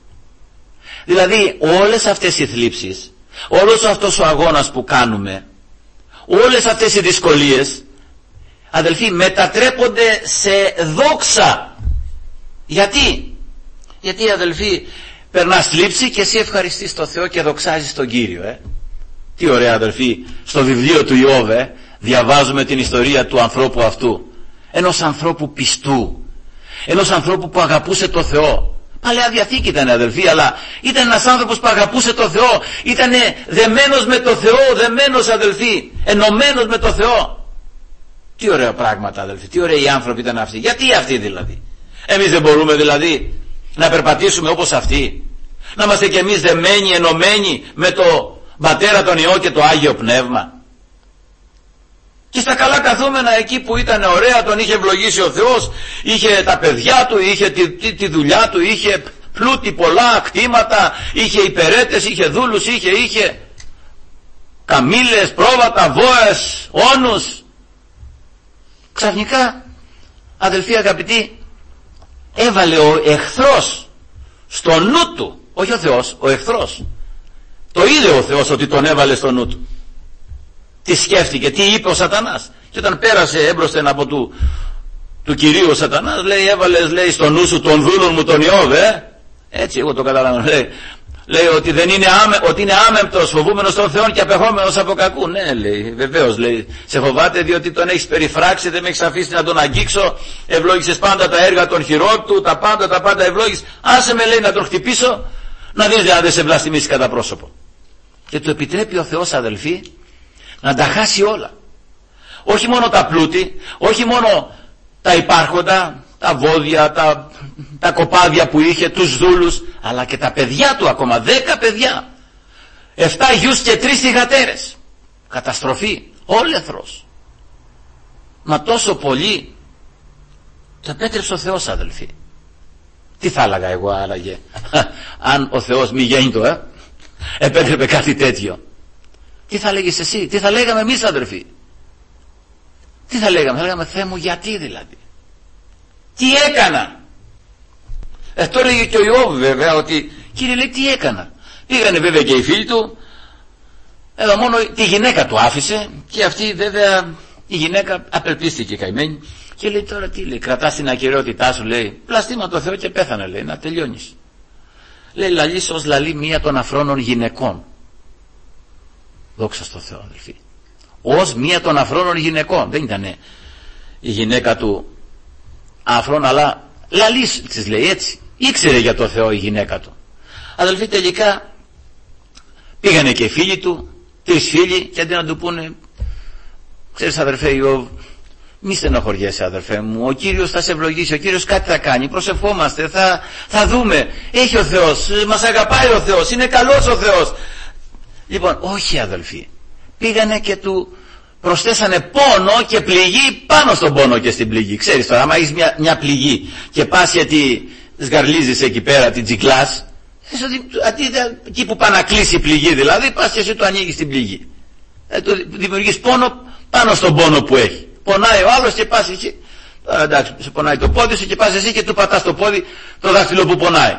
Δηλαδή όλες αυτές οι θλίψεις, όλος αυτός ο αγώνας που κάνουμε, όλες αυτές οι δυσκολίες, αδελφοί, μετατρέπονται σε δόξα. Γιατί? Γιατί, αδελφοί, περνάς θλίψη και εσύ ευχαριστείς τον Θεό και δοξάζεις τον Κύριο, ε. Τι ωραία, αδελφοί, στο βιβλίο του Ιώβ, ε, διαβάζουμε την ιστορία του ανθρώπου αυτού, ενός ανθρώπου πιστού, ενός ανθρώπου που αγαπούσε τον Θεό. Παλαιά Διαθήκη ήταν, αδελφοί, αλλά ήταν ένας άνθρωπος που αγαπούσε τον Θεό, ήταν δεμένος με τον Θεό, δεμένος, αδελφοί, ενωμένος με τον Θεό. Τι ωραία πράγματα, αδελφοί, τι ωραίοι άνθρωποι ήταν αυτοί. Γιατί αυτοί δηλαδή? Εμείς δεν μπορούμε δηλαδή να περπατήσουμε όπως αυτοί, να είμαστε κι εμείς δεμένοι, ενωμένοι με το Πατέρα, τον Υιό και το Άγιο Πνεύμα? Και στα καλά καθούμενα, εκεί που ήταν ωραία, τον είχε ευλογήσει ο Θεός, είχε τα παιδιά του, είχε τη, τη, τη δουλειά του, είχε πλούτη, πολλά κτήματα, είχε υπερέτες, είχε δούλους, είχε, είχε καμήλες, πρόβατα, βόες, όνους. Ξαφνικά, αδελφοί αγαπητοί, έβαλε ο εχθρός στο νου του, όχι ο Θεός, ο εχθρός. Το είδε ο Θεός ότι τον έβαλε στο νου του. Τι σκέφτηκε, τι είπε ο Σατανάς? Και όταν πέρασε έμπροσθεν από του, του Κυρίου ο Σατανάς, λέει, έβαλες, λέει, στο νου σου τον δούλον μου τον Ιώβ, ε? Έτσι εγώ το καταλαβαίνω. Λέει, λέει ότι, δεν είναι άμε, ότι είναι άμεμπτος, φοβούμενος των Θεών και απεχόμενος από κακού. Ναι, λέει, βεβαίως, λέει, σε φοβάται διότι τον έχεις περιφράξει, δεν με έχεις αφήσει να τον αγγίξω, ευλόγησες πάντα τα έργα των χειρών του, τα πάντα, τα πάντα ευλόγησες. Άσε με, λέει, να τον χτυπήσω, να δεις αν δεν σε βλαστημίσει κατά πρόσωπο. Και του επιτρέπει ο Θεός, αδελφοί, να τα χάσει όλα. Όχι μόνο τα πλούτη, όχι μόνο τα υπάρχοντα, τα βόδια, τα, τα κοπάδια που είχε, τους δούλους, αλλά και τα παιδιά του ακόμα, δέκα παιδιά, εφτά γιους και τρεις θυγατέρες. Καταστροφή, όλεθρος. Μα τόσο πολύ το επέτρεψε ο Θεός, αδελφοί. Τι θα έλεγα εγώ άραγε αν ο Θεός μη γέννητο, ε, επέτρεπε κάτι τέτοιο? Τι θα λέγεις εσύ, τι θα λέγαμε εμείς, αδερφοί? Τι θα λέγαμε? Θα λέγαμε, Θεέ μου, γιατί δηλαδή? Τι έκανα? Ε, το έλεγε και ο Ιώβ βέβαια, ότι Κύριε, λέει, τι έκανα? Πήγανε βέβαια και οι φίλοι του, εδώ μόνο τη γυναίκα του άφησε, και αυτή βέβαια η γυναίκα απελπίστηκε καημένη, και λέει, τώρα τι, λέει, κρατάς την ακεραιότητά σου, λέει, πλαστήμα το Θεό και πέθανε, λέει, να τελειώνεις. Λέει, λαλείς ως λαλεί μία των αφρόνων γυναικών. Δόξα στο Θεό, αδελφοί. Ως μία των αφρόνων γυναικών. Δεν ήταν η γυναίκα του άφρον, αλλά λαλείς της λέει έτσι. Ήξερε για το Θεό η γυναίκα του. Αδελφοί, τελικά πήγανε και οι φίλοι του, τρεις φίλοι, και αντί να του πούνε, ξέρεις αδερφέ Ιώβ, μη στενοχωριέσαι αδερφέ μου, ο Κύριος θα σε ευλογήσει, ο Κύριος κάτι θα κάνει, προσευχόμαστε, θα, θα δούμε, έχει ο Θεός, μας αγαπάει ο Θεός, είναι καλός ο Θεός. Λοιπόν, όχι αδελφοί, πήγανε και του προσθέσανε πόνο και πληγή πάνω στον πόνο και στην πληγή. Ξέρεις τώρα, άμα έχεις μια, μια πληγή και πας γιατί σγαρλίζεις εκεί πέρα, την τσικλάς, αντί εκεί που πάει να κλείσει η πληγή δηλαδή, πας και εσύ του ανοίγεις την πληγή. Ε, του δημιουργείς πόνο πάνω στον πόνο που έχει. Πονάει ο άλλος και πας εκεί, τώρα εντάξει, σε πονάει το πόδι σου και πας εσύ και του πατάς το πόδι, το δάχτυλο που πονάει.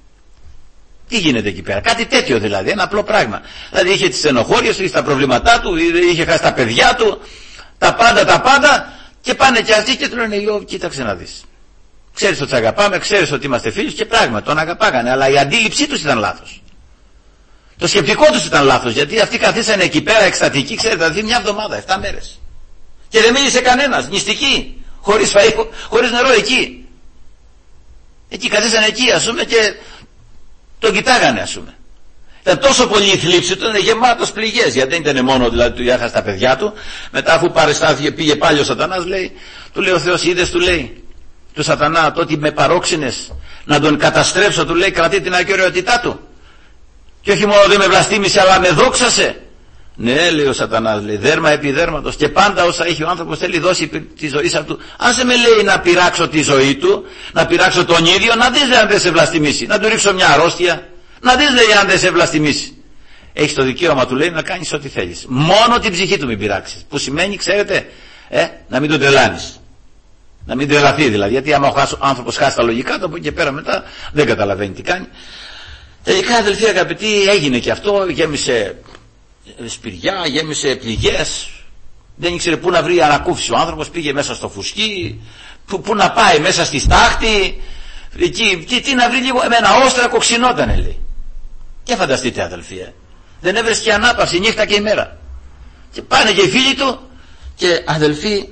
Τι γίνεται εκεί πέρα, κάτι τέτοιο δηλαδή, ένα απλό πράγμα. Δηλαδή είχε τις στενοχώριες, είχε τα προβλήματά του, είχε χάσει τα παιδιά του, τα πάντα, τα πάντα, και πάνε και αυτοί και του λένε Ιώβ, κοίταξε να δεις. Ξέρεις ότι σε αγαπάμε, ξέρεις ότι είμαστε φίλοι, και πράγματι τον αγαπάγανε, αλλά η αντίληψή τους ήταν λάθος. Το σκεπτικό τους ήταν λάθος, γιατί αυτοί καθίσανε εκεί πέρα εκστατικοί, ξέρετε, δηλαδή μια εβδομάδα, εφτά μέρες. Και δεν μίλησε κανένας, νηστικοί, χωρίς φαΐ, χωρίς νερό εκεί. Εκεί καθίσανε εκεί, ας πούμε, και τον κοιτάγανε, ας πούμε. Ήταν τόσο πολύ η θλίψη του, ήταν γεμάτος πληγές, γιατί δεν ήταν μόνο δηλαδή του έχασε τα παιδιά του. Μετά, αφού παρεστάθηκε, πήγε πάλι ο Σατανάς, λέει, του λέει ο Θεός, είδες, του λέει, του Σατανά, το ότι με παρόξενες να τον καταστρέψω, του λέει, κρατεί την ακεραιότητά του. Και όχι μόνο δεν με βλαστήμησε, αλλά με δόξασε. Ναι, λέει ο Σατανάς, λέει, δέρμα επί δέρματος, και πάντα όσα έχει ο άνθρωπος θέλει δώσει τη ζωή σε αυτού. Αν σε με λέει να πειράξω τη ζωή του, να πειράξω τον ίδιο, να δεις λέει αν δεν σε βλαστημίσει, να του ρίξω μια αρρώστια, να δεις λέει αν δεν σε βλαστημίσει. Έχεις το δικαίωμα, του λέει, να κάνεις ό,τι θέλεις. Μόνο την ψυχή του μην πειράξεις. Που σημαίνει, ξέρετε, ε, να μην τον τρελάνεις. Να μην τρελαθεί δηλαδή, γιατί άμα ο άνθρωπος χάσει τα λογικά του, από εκεί και πέρα μετά δεν καταλαβαίνει τι κάνει. Τελικά, αδελφοί αγαπητοί, έγινε και αυτό, γέμισε σπηριά, γέμισε πληγές, δεν ήξερε πού να βρει ανακούφιση ο άνθρωπος, πήγε μέσα στο φουσκί, που, που να πάει μέσα στη στάχτη, εκεί, τι, τι να βρει λίγο, με ένα όστρακο ξυνότανε λέει. Και φανταστείτε αδελφοί, ε, δεν έβρεσκε ανάπαυση νύχτα και ημέρα. Και πάνε και οι φίλοι του και αδελφοί,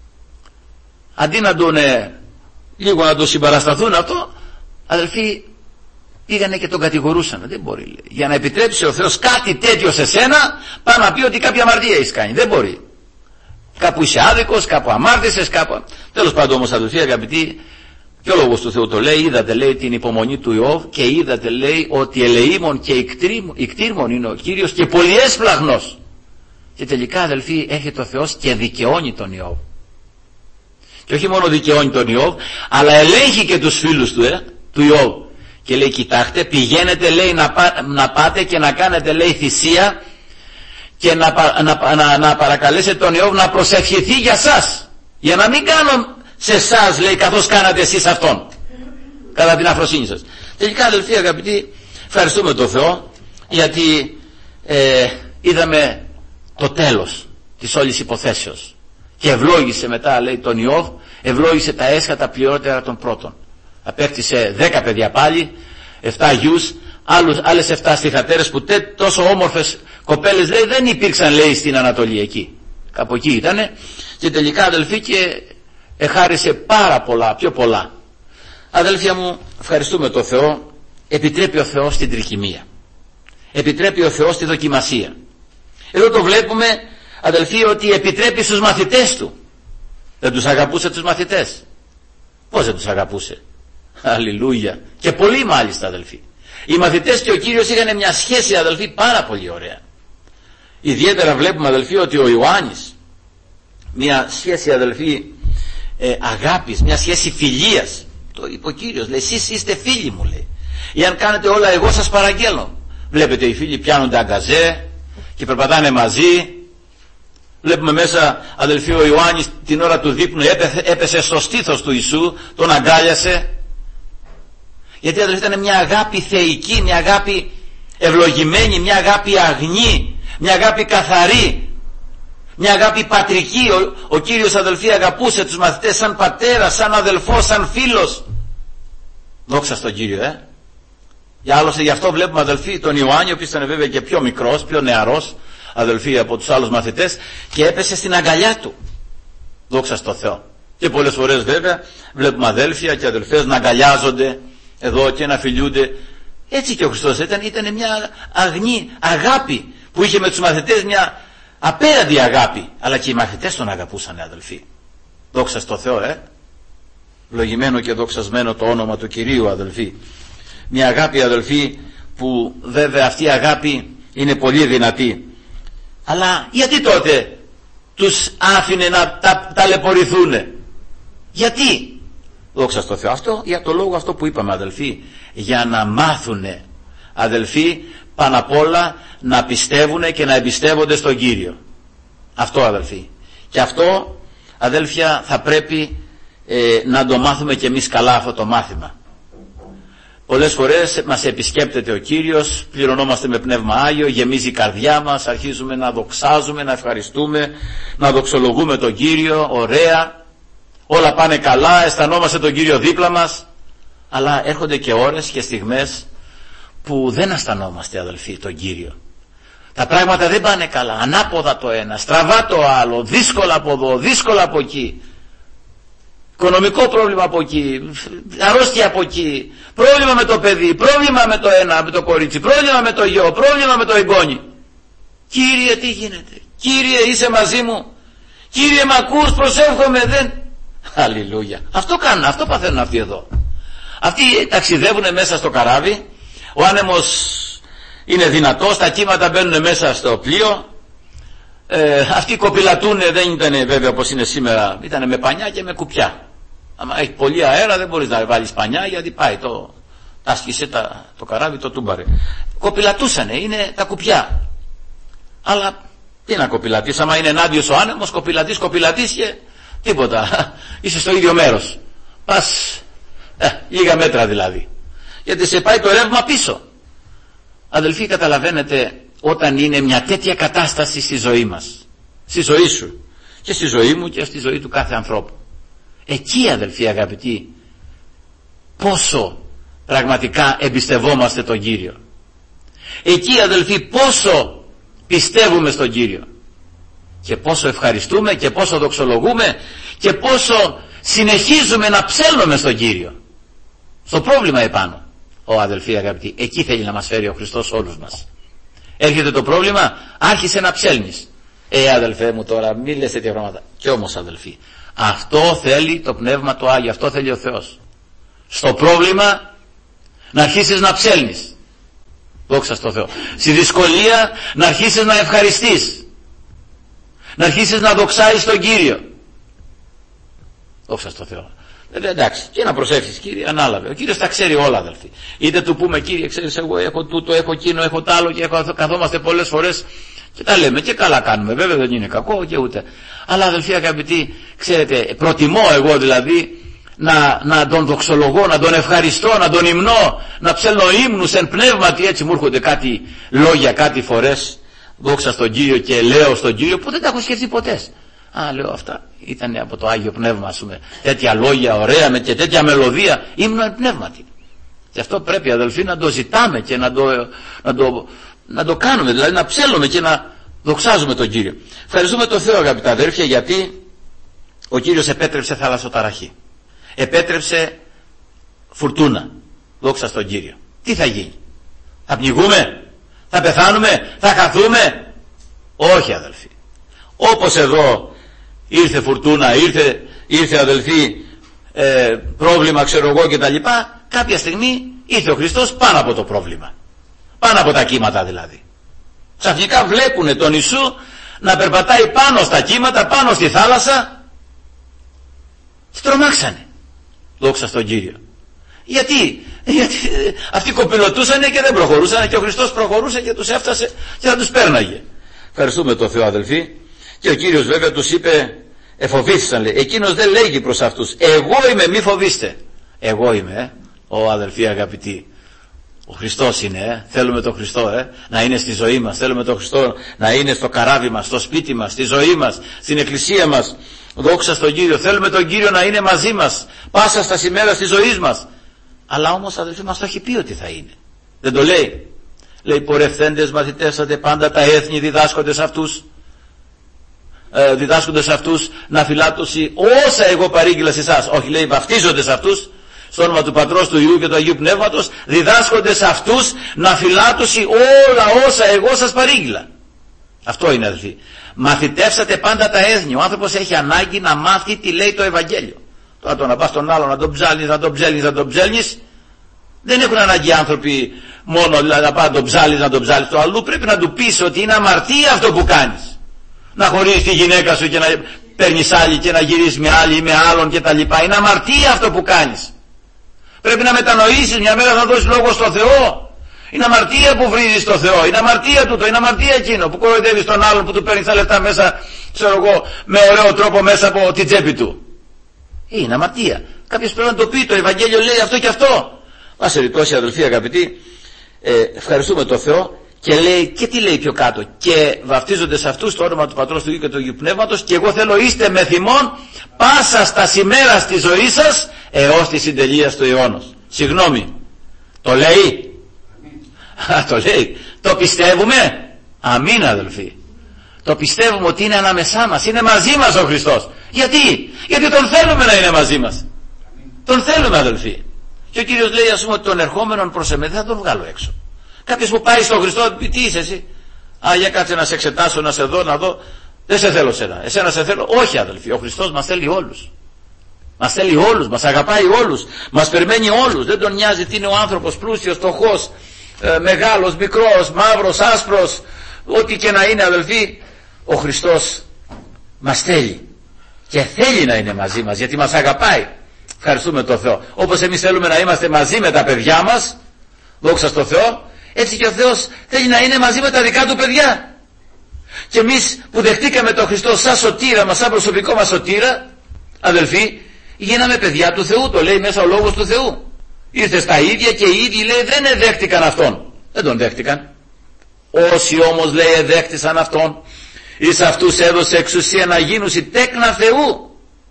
αντί να τον ε, λίγο να τον συμπαρασταθούν αυτό, αδελφοί, πήγανε και τον κατηγορούσαν. Δεν μπορεί, λέει. Για να επιτρέψει ο Θεός κάτι τέτοιο σε σένα, πάει να πει ότι κάποια αμαρτία έχεις κάνει. Δεν μπορεί. Κάπου είσαι άδικος, κάπου αμάρτησες, κάπου. Τέλος πάντων όμως, αδελφοί αγαπητοί, και ο λόγος του Θεού το λέει, είδατε λέει την υπομονή του Ιώβ και είδατε λέει ότι ελεήμων και ικτήρμων είναι ο Κύριος και πολυέσπλαγνος. Και τελικά αδελφοί έρχεται ο Θεός και δικαιώνει τον Ιώβ. Και όχι μόνο δικαιώνει τον Ιώβ, αλλά ελέγχει και τους φίλους του, ε, του Ιώβ. Και λέει, κοιτάξτε, πηγαίνετε λέει να, πά, να πάτε και να κάνετε λέει θυσία και να, να, να, να παρακαλέσετε τον Ιώβ να προσευχηθεί για σας, για να μην κάνω σε εσάς λέει καθώς κάνατε εσείς αυτόν κατά την αφροσύνη σας. Τελικά αδελφοί αγαπητοί, ευχαριστούμε τον Θεό γιατί ε, είδαμε το τέλος της όλης υποθέσεως και ευλόγησε μετά λέει τον Ιώβ, ευλόγησε τα έσχατα πληρότερα των πρώτων. Απέκτησε δέκα παιδιά πάλι, εφτά γιους, άλλους, άλλες εφτά στιχατέρες που τε, τόσο όμορφες κοπέλες λέει δεν υπήρξαν λέει στην Ανατολή εκεί. Κάπου εκεί ήτανε και τελικά αδελφοί και εχάρισε πάρα πολλά, πιο πολλά. Αδελφία μου, ευχαριστούμε τον Θεό, επιτρέπει ο Θεός την τρικυμία. Επιτρέπει ο Θεός τη δοκιμασία. Εδώ το βλέπουμε αδελφοί ότι επιτρέπει στους μαθητές του. Δεν τους αγαπούσε τους μαθητές? Πώς δεν τους αγαπούσε? Αλληλούια. Και πολύ μάλιστα αδελφοί. Οι μαθητές και ο Κύριος είχαν μια σχέση αδελφοί πάρα πολύ ωραία. Ιδιαίτερα βλέπουμε αδελφοί ότι ο Ιωάννης, μια σχέση αδελφοί ε, αγάπης, μια σχέση φιλίας. Το είπε ο Κύριος, λέει εσείς είστε φίλοι μου λέει. Εάν κάνετε όλα εγώ σας παραγγέλνω. Βλέπετε οι φίλοι πιάνονται αγκαζέ και περπατάνε μαζί. Βλέπουμε μέσα αδελφοί ο Ιωάννης την ώρα του δείπνου έπεσε, έπεσε στο στήθος του Ιησού, τον αγκάλιασε. Γιατί αδελφοί ήταν μια αγάπη θεϊκή, μια αγάπη ευλογημένη, μια αγάπη αγνή, μια αγάπη καθαρή, μια αγάπη πατρική. Ο, ο Κύριος αδελφοί αγαπούσε τους μαθητές σαν πατέρα, σαν αδελφός, σαν φίλος. Δόξα στον Κύριο, ε. Για άλλωστε γι' αυτό βλέπουμε αδελφοί τον Ιωάννη, ο οποίος ήταν βέβαια και πιο μικρός, πιο νεαρός αδελφοί από τους άλλους μαθητές, και έπεσε στην αγκαλιά του. Δόξα στο Θεό. Και πολλές φορές βέβαια βλέπουμε αδέλφια και αδελφές να αγκαλιάζονται εδώ και να φιλιούνται. Έτσι και ο Χριστός ήταν, ήταν μια αγνή αγάπη που είχε με τους μαθητές, μια απέραντη αγάπη. Αλλά και οι μαθητές τον αγαπούσαν, αδελφοί. Δόξα στο Θεό, ε. Ευλογημένο και δοξασμένο το όνομα του Κυρίου, αδελφοί. Μια αγάπη, αδελφοί, που βέβαια αυτή η αγάπη είναι πολύ δυνατή. Αλλά γιατί τότε τους άφηνε να τα, ταλαιπωρηθούνε? Γιατί? Δόξα στο Θεό. Αυτό για το λόγο αυτό που είπαμε, αδελφοί. Για να μάθουνε, αδελφοί, πάνω απ' όλα να πιστεύουνε και να εμπιστεύονται στον Κύριο. Αυτό, αδελφοί. Και αυτό, αδέλφια, θα πρέπει ε, να το μάθουμε και εμείς καλά αυτό το μάθημα. Πολλές φορές μας επισκέπτεται ο Κύριος, πληρωνόμαστε με Πνεύμα Άγιο, γεμίζει η καρδιά μας, αρχίζουμε να δοξάζουμε, να ευχαριστούμε, να δοξολογούμε τον Κύριο, ωραία, όλα πάνε καλά, αισθανόμαστε τον Κύριο δίπλα μας. Αλλά έρχονται και ώρες και στιγμές που δεν αισθανόμαστε, αδελφοί, τον Κύριο. Τα πράγματα δεν πάνε καλά, ανάποδα το ένα, στραβά το άλλο, δύσκολα από εδώ, δύσκολα από εκεί. Οικονομικό πρόβλημα από εκεί, αρρώστια από εκεί, πρόβλημα με το παιδί, πρόβλημα με το ένα, με το κορίτσι, πρόβλημα με το γιο, πρόβλημα με το εγγόνι. Κύριε, τι γίνεται? Κύριε, είσαι μαζί μου? Κύριε, μ' ακούς? Προσεύχομαι, δεν... Αλληλούια. Αυτό κάνουν, αυτό παθαίνουν αυτοί εδώ. Αυτοί ταξιδεύουν μέσα στο καράβι, ο άνεμος είναι δυνατός, τα κύματα μπαίνουν μέσα στο πλοίο, ε, αυτοί κοπηλατούν, δεν ήταν βέβαια όπως είναι σήμερα, ήταν με πανιά και με κουπιά. Αν έχει πολύ αέρα δεν μπορείς να βάλεις πανιά, γιατί πάει το, άσκησε τα, το καράβι, το τούμπαρε. Κοπηλατούσανε, είναι τα κουπιά. Αλλά τι να κοπηλατείς, άμα είναι ενάντιος ο άνεμος, κοπηλατείς, κοπηλατείς και τίποτα, είσαι στο ίδιο μέρος. Πας ε, λίγα μέτρα δηλαδή, γιατί σε πάει το ρεύμα πίσω. Αδελφοί, καταλαβαίνετε, όταν είναι μια τέτοια κατάσταση στη ζωή μας, στη ζωή σου και στη ζωή μου και στη ζωή του κάθε ανθρώπου, εκεί, αδελφοί αγαπητοί, πόσο πραγματικά εμπιστευόμαστε τον Κύριο. Εκεί, αδελφοί, πόσο πιστεύουμε στον Κύριο και πόσο ευχαριστούμε και πόσο δοξολογούμε και πόσο συνεχίζουμε να ψέλνουμε στον Κύριο. Στο πρόβλημα επάνω, ο αδελφοί αγαπητοί, εκεί θέλει να μας φέρει ο Χριστός όλους μας. Έρχεται το πρόβλημα, άρχισε να ψέλνεις. Ε, αδελφέ μου, τώρα μη λες τέτοια πράγματα. Κι όμως, αδελφοί, αυτό θέλει το Πνεύμα το Άγιο, αυτό θέλει ο Θεός. Στο πρόβλημα να αρχίσεις να ψέλνεις. Δόξα στο Θεό. Στη δυσκολία να αρχίσεις να ευχαριστείς, να αρχίσεις να δοξάεις τον Κύριο. Δόξα στο Θεό. Ε, εντάξει, και να προσεύχεις, Κύριε, ανάλαβε. Ο Κύριος τα ξέρει όλα, αδελφοί. Είτε του πούμε, Κύριε, ξέρεις, εγώ έχω τούτο, έχω εκείνο, έχω τ' άλλο, και έχω, καθόμαστε πολλές φορές και τα λέμε και καλά κάνουμε. Βέβαια δεν είναι κακό και ούτε. Αλλά, αδελφοί αγαπητοί, ξέρετε, προτιμώ εγώ δηλαδή να, να τον δοξολογώ, να τον ευχαριστώ, να τον υμνώ, να ψέλνω ύμνους εν πνεύματι. Έτσι μου έρχονται κάτι λόγια, κάτι φορές, δόξα στον Κύριο, και λέω στον Κύριο που δεν τα έχω σκεφτεί ποτέ. Α, λέω, αυτά ήταν από το Άγιο Πνεύμα, ας πούμε, τέτοια λόγια ωραία με και τέτοια μελωδία, ύμνο εν πνεύματι. Και αυτό πρέπει, αδελφοί, να το ζητάμε και να το, να το, να το κάνουμε, δηλαδή να ψέλνουμε και να δοξάζουμε τον Κύριο. Ευχαριστούμε τον Θεό, αγαπητά αδέρφια, γιατί ο Κύριος επέτρεψε θαλασσοταραχή, επέτρεψε φουρτούνα. Δόξα στον Κύριο. Τι θα γίνει? Θα πνιγούμε? Θα πεθάνουμε? Θα χαθούμε? Όχι, αδελφοί. Όπως εδώ ήρθε φουρτούνα, ήρθε, ήρθε αδελφοί ε, πρόβλημα, ξέρω εγώ, και τα λοιπά, κάποια στιγμή ήρθε ο Χριστός πάνω από το πρόβλημα, πάνω από τα κύματα δηλαδή. Ξαφνικά βλέπουνε τον Ιησού να περπατάει πάνω στα κύματα, πάνω στη θάλασσα, και τρομάξανε. Δόξα στον Κύριο. Γιατί? Γιατί αυτοί κοπηλωτούσανε και δεν προχωρούσαν, και ο Χριστός προχωρούσε και τους έφτασε και θα τους πέρναγε. Ευχαριστούμε τον Θεό, αδελφοί. Και ο Κύριος βέβαια τους είπε, εφοβήθησαν, λέει. Εκείνος δεν λέγει προς αυτούς, εγώ είμαι, μη φοβήστε. Εγώ είμαι, ε. ο αδελφοί αγαπητοί. Ο Χριστός είναι, ε. θέλουμε τον Χριστό ε. να είναι στη ζωή μας. Θέλουμε τον Χριστό να είναι στο καράβι μας, στο σπίτι μας, στη ζωή μας, στην εκκλησία μας. Δόξα στον Κύριο. Θέλουμε τον Κύριο να είναι μαζί μας πάσα στα σημαία της ζωής μας. Αλλά όμως, αδελφοί, μας το έχει πει ότι θα είναι. Δεν το λέει? Λέει, πορευθέντες μαθητεύσατε πάντα τα έθνη, διδάσκοντες αυτούς. ε, διδάσκονται σε αυτούς να φυλάτωση όσα εγώ παρήγγειλα σε εσάς. Όχι, λέει, βαφτίζονται σε αυτούς στο όνομα του Πατρός, του Υιού και του Αγίου Πνεύματος, διδάσκονται σε αυτούς να φυλάτωση όλα όσα εγώ σας παρήγγειλα. Αυτό είναι, αδελφοί. Μαθητεύσατε πάντα τα έθνη. Ο άνθρωπος έχει ανάγκη να μάθει τι λέει το Ευαγγέλιο. Τώρα το να πας στον άλλο να τον ψάλεις, να τον ψέλνεις, να τον ψέλνεις, δεν έχουν ανάγκη οι άνθρωποι μόνο δηλαδή, να πάνε να τον ψάλεις, να τον ψάλεις. Το αλλού πρέπει να του πεις ότι είναι αμαρτία αυτό που κάνεις. Να χωρίσεις τη γυναίκα σου και να παίρνεις άλλη και να γυρίσεις με άλλη ή με άλλον και τα λοιπά. Είναι αμαρτία αυτό που κάνεις. Πρέπει να μετανοήσεις, μια μέρα θα δώσεις λόγο στο Θεό. Είναι αμαρτία που βρίζεις το Θεό, είναι αμαρτία τούτο, είναι αμαρτία εκείνο που κοροϊδεύεις τον άλλον, που του παίρνεις τα λεφτά μέσα, ξέρω εγώ, με ωραίο τρόπο μέσα από την τσέπη του. Είναι αμαρτία. Κάποιος πρέπει να το πει, το Ευαγγέλιο λέει αυτό και αυτό. Μας περιπτώσει, αδελφοί αγαπητοί, ε, ευχαριστούμε τον Θεό και λέει, και τι λέει πιο κάτω, και βαφτίζονται σε αυτούς το όνομα του Πατρός, του Υιού και του Αγίου Πνεύματος, και εγώ θέλω είστε με θυμόν πάσα στα σημέρα της ζωής σας έως τη συντελεία του αιώνος. Συγγνώμη, το λέει. Α, το λέει. Το πιστεύουμε. Αμήν, αδελφοί. Το πιστεύουμε ότι είναι ανάμεσά μας, είναι μαζί μας ο Χριστός. Γιατί? Γιατί τον θέλουμε να είναι μαζί μας. Τον θέλουμε, αδελφοί. Και ο Κύριος λέει, ας πούμε, ότι τον ερχόμενον προς εμένα δεν θα τον βγάλω έξω. Κάποιος που πάει στον Χριστό, τι είσαι εσύ? Α, για κάτσε να σε εξετάσω, να σε δω, να δω. Δεν σε θέλω σένα. Εσένα σε θέλω. Όχι, αδελφοί. Ο Χριστός μας θέλει όλους. Μας θέλει όλους. Μας αγαπάει όλους. Μας περιμένει όλους. Δεν τον νοιάζει τι είναι ο άνθρωπος, πλούσιος, φτωχός, ε, μεγάλος, μικρός, μαύρος, άσπρος, ό,τι και να είναι, αδελφοί. Ο Χριστός μας θέλει. Και θέλει να είναι μαζί μας, γιατί μας αγαπάει. Ευχαριστούμε τον Θεό. Όπως εμείς θέλουμε να είμαστε μαζί με τα παιδιά μας, δόξα στο Θεό, έτσι και ο Θεός θέλει να είναι μαζί με τα δικά του παιδιά. Και εμείς που δεχτήκαμε τον Χριστό σαν σωτήρα μας, σαν προσωπικό μας σωτήρα, αδελφοί, γίναμε παιδιά του Θεού. Το λέει μέσα ο λόγος του Θεού. Ήρθε στα ίδια και οι ίδιοι, λέει, δεν εδέχτηκαν αυτόν. Δεν τον δέχτηκαν. Όσοι όμως, λέει, εδέχτησαν αυτόν, εις αυτούς έδωσε εξουσία να γίνουσι τέκνα Θεού.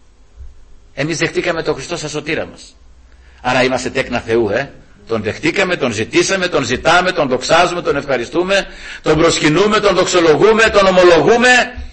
Εμείς δεχτήκαμε τον Χριστό σαν σωτήρα μας. Άρα είμαστε τέκνα Θεού, ε. Τον δεχτήκαμε, τον ζητήσαμε, τον ζητάμε, τον δοξάζουμε, τον ευχαριστούμε, τον προσκυνούμε, τον δοξολογούμε, τον ομολογούμε.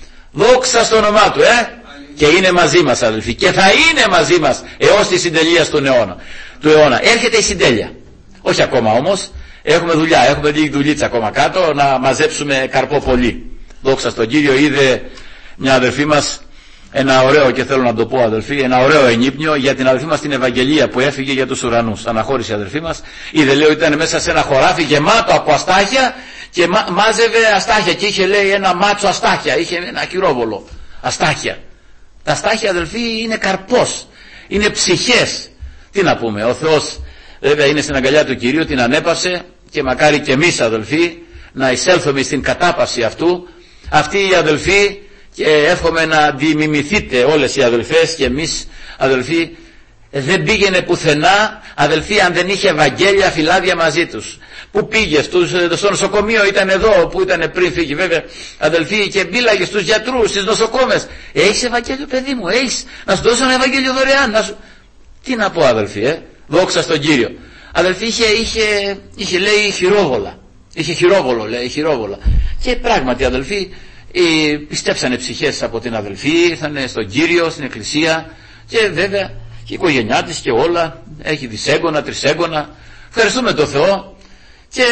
Δόξα στο όνομά του, ε. Και είναι μαζί μας, αδελφοί. Και θα είναι μαζί μας έως τη συντελεία του αιώνα. Του αιώνα. Έρχεται η συντέλεια. Όχι ακόμα όμως. Έχουμε δουλειά, έχουμε λίγη δουλίτσα ακόμα κάτω να μαζέψουμε καρπό πολύ. Δόξα στον Κύριο. Είδε μια αδελφή μας ένα ωραίο, και θέλω να το πω, αδελφοί, ένα ωραίο ενύπνιο για την αδελφή μας την Ευαγγελία που έφυγε για τους ουρανούς. Αναχώρησε η αδελφή μας. Είδε, λέει, ότι ήταν μέσα σε ένα χωράφι γεμάτο από αστάχια και μα, μάζευε αστάχια και είχε, λέει, ένα μάτσο αστάχια. Είχε ένα χειρόβολο αστάχια. Τα αστάχια, αδελφοί, είναι καρπός, είναι ψυχές. Τι να πούμε, ο Θεός βέβαια είναι στην αγκαλιά του Κυρίου, την ανέπαυσε, και μακάρι και εμείς, αδελφοί, να εισέλθουμε στην κατάπαυση αυτού. Αυτοί οι αδελφοί, και εύχομαι να αντιμιμηθείτε όλες οι αδελφές και εμείς, αδελφοί, δεν πήγαινε πουθενά, αδελφοί, αν δεν είχε Ευαγγέλια φυλάδια μαζί τους. Πού πήγε? Στους, στο νοσοκομείο ήταν εδώ που ήταν πριν φύγει, βέβαια, αδελφοί, και μίλαγε στους γιατρούς, στις νοσοκόμες. Έχεις Ευαγγέλιο, παιδί μου? Έχεις? Να σου δώσω ένα Ευαγγέλιο δωρεάν. Να σου... Τι να πω, αδελφοί, ε? Δόξα στον Κύριο. Αδελφοί, είχε, είχε, είχε λέει χειρόβολα. Είχε χειρόβολο, λέει, χειρόβολα. Και πράγματι, αδελφοί, ε, πιστέψανε ψυχές από την αδελφή, ήρθανε στον Κύριο, στην εκκλησία, και βέβαια και η οικογένειά της και όλα, έχει δισέγγωνα, τρισέγγωνα. Ευχαριστούμε τον Θεό. Και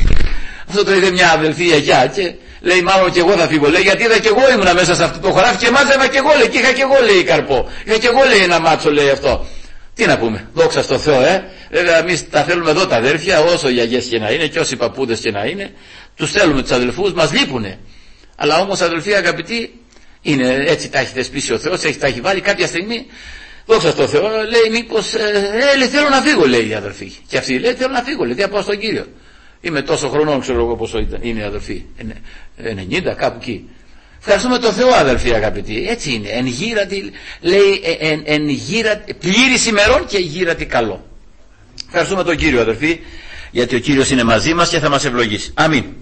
αυτό το είδε μια αδελφή αγιά και λέει, μάλλον και εγώ θα φύγω, λέει, γιατί είδα και εγώ ήμουνα μέσα σε αυτό το χωράφι και μάζευα και εγώ, λέει, και είχα και εγώ, λέει, καρπό, είχα και εγώ, λέει, ένα μάτσο, λέει, αυτό. Τι να πούμε, δόξα στο Θεό, ε. Βέβαια εμείς τα θέλουμε εδώ τα αδέρφια, όσο γιαγιές και να είναι και όσοι παππούδες και να είναι, τους θέλουμε τους αδελφούς, μας λείπουνε. Αλλά όμως, αδελφοί αγαπητοί, είναι έτσι, τα έχει θεσπίσει ο Θεός, έχει, τα έχει βάλει κάποια στιγμή. Δόξα στο Θεό, λέει, μήπως, ε, λέει, θέλω να φύγω, λέει η αδελφή. Και αυτή λέει, θέλω να φύγω, λέει, τι πάω στον Κύριο. Είμαι τόσο χρονών, ξέρω εγώ πόσο ήταν, είναι η αδελφή. ενενήντα, κάπου εκεί. Ευχαριστούμε τον Θεό, αδελφοί αγαπητοί. Έτσι είναι. Εν γύρατη, λέει, εν, εν γύρατη, πλήρης ημερών και γύρατη καλό. Ευχαριστούμε τον Κύριο, αδελφοί, γιατί ο Κύριος είναι μαζί μας και θα μας ευλογήσει. Αμήν.